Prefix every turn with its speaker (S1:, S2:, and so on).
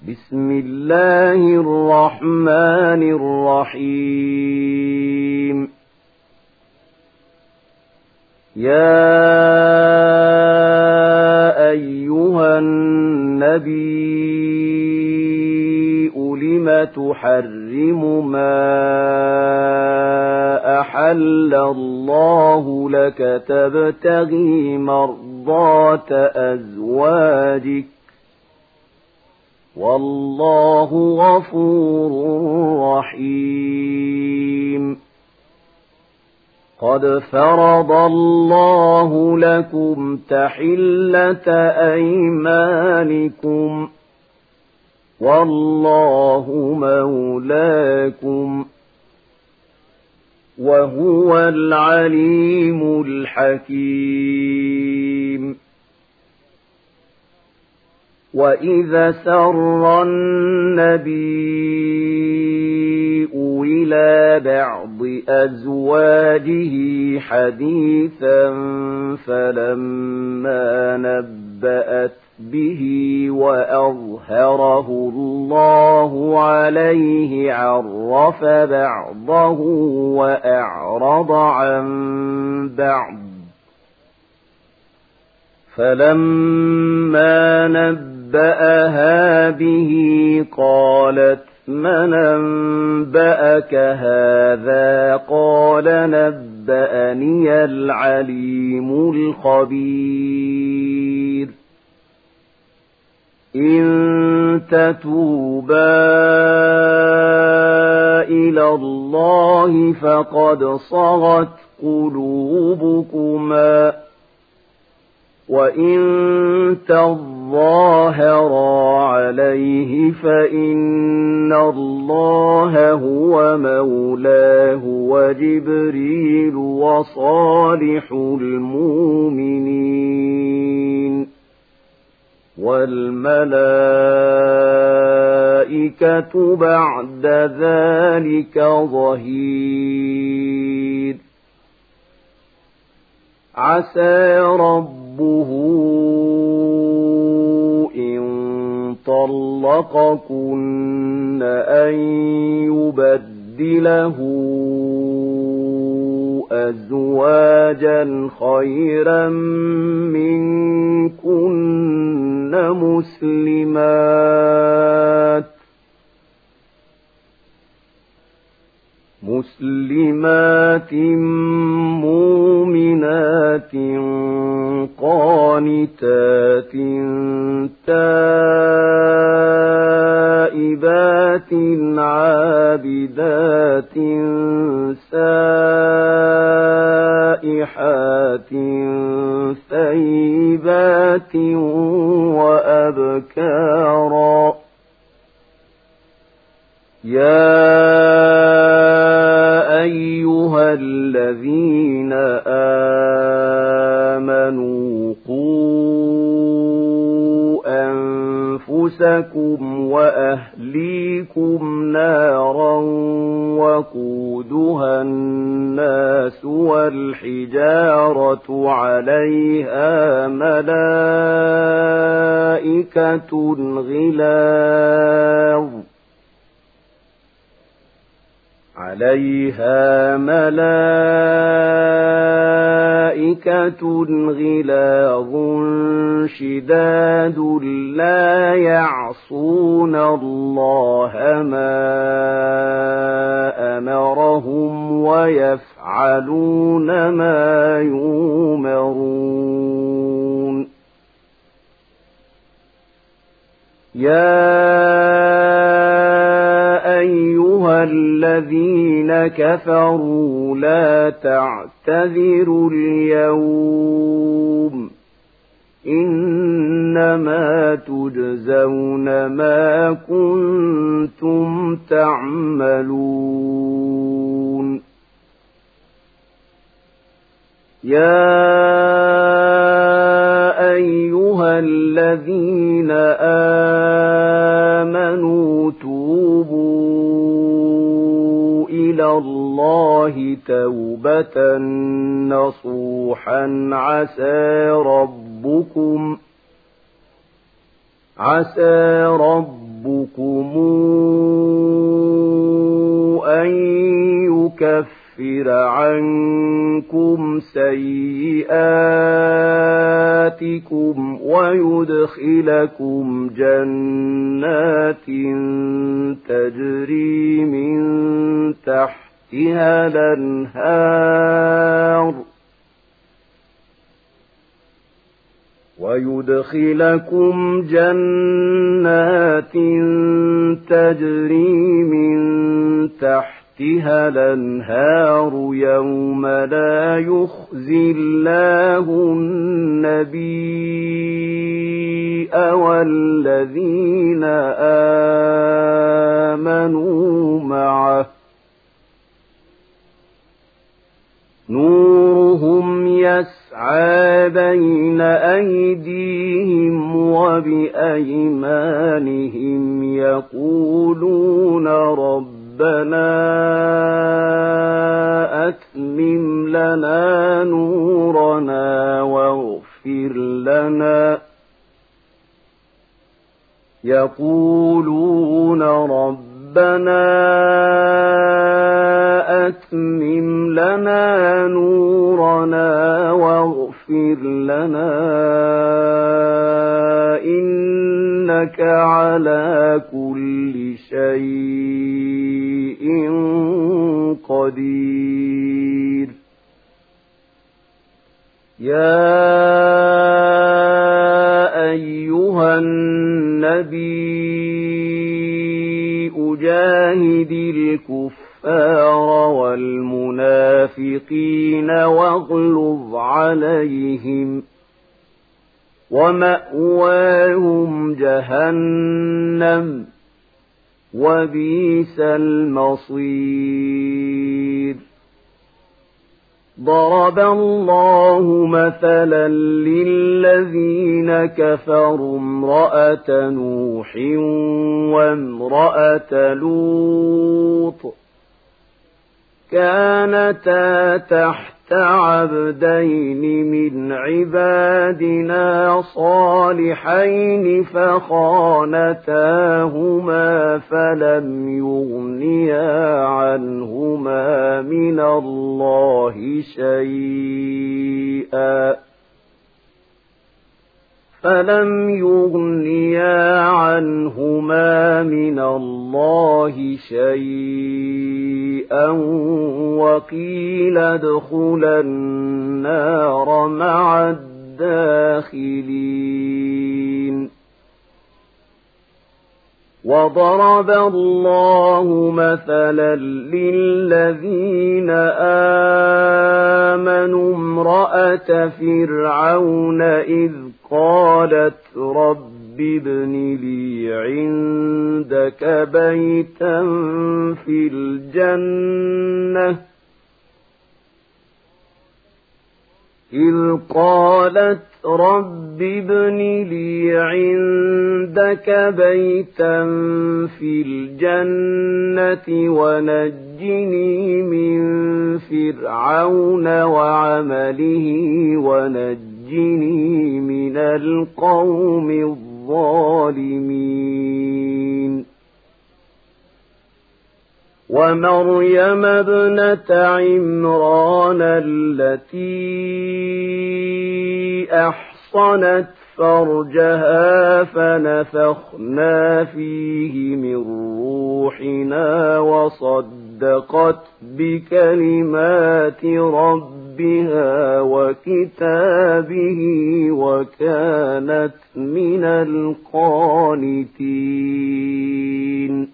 S1: بسم الله الرحمن الرحيم يا أيها النبي لم تحرم ما أحل الله لك تبتغي مرضات أزواجك والله غفور رحيم قد فرض الله لكم تحلة أيمانكم والله مولاكم وهو العليم الحكيم وإذا سر النبي إلى بعض أزواجه حديثا فلما نبأت به وأظهره الله عليه عرف بعضه وأعرض عن بعض فلما نبأها به قالت من أنبأك هذا قال نبأني العليم الخبير إن تتوبا إلى الله فقد صغت قلوبكما وإن تظاهرا عليه فإن الله هو مولاه وجبريل وصالح المؤمنين والملائكة بعد ذلك ظهير عسى ربه إن طلقكن أن يبدله أزواجا خيرا منكن مسلمات مؤمنات قانتات تائبات عابدات سائحات ثيبات وأبكارا يا أيها الذين آمنوا قوا أنفسكم وأهليكم نارا وقودها الناس والحجارة عليها ملائكة غلاظ شداد لا يعصون الله ما أمرهم ويفعلون ما يؤمرون يا أيها الذين كفروا لا تعتذروا اليوم إنما تجزون ما كنتم تعملون يا أيها الذين آمنوا توبوا إلى الله توبة نصوحا عسى ربكم ربكم أن يكفر عنكم سيئاتكم ويدخلكم جنات تجري من تحتها الأنهار يوم لا يخزي الله النبي والذين آمنوا معه نورهم يسعى بين أيديهم وبأيمانهم يقولون ربنا أتمم لنا نورنا واغفر لنا يقولون ربنا أتمم لنا نورنا واغفر لنا إنك على كل شيء قدير يا أيها النبي جاهد الكفار والمنافقين واغلظ عليهم ومأواهم جهنم وبئس المصير ضرب الله مثلا للذين كفروا امرأة نوح وامرأة لوط كانتا تحت عبدين من عبادنا صالحين فخانتاهما فلم يغنيا عنهما من الله شيئا وقيل ادخلا النار مع الداخلين وضرب الله مثلا للذين آمنوا امرأة فرعون إذ قالت رب ابن لي عندك بيتا في الجنة إذ قالت رب ابن لي عندك بيتا في الجنة ونجني من فرعون وعمله ونجني من القوم الظالمين ومريم ابنة عمران التي أحصنت فرجها فنفخنا فيه من روحنا وصدقت بكلمات ربها وكتابه وكانت من القانتين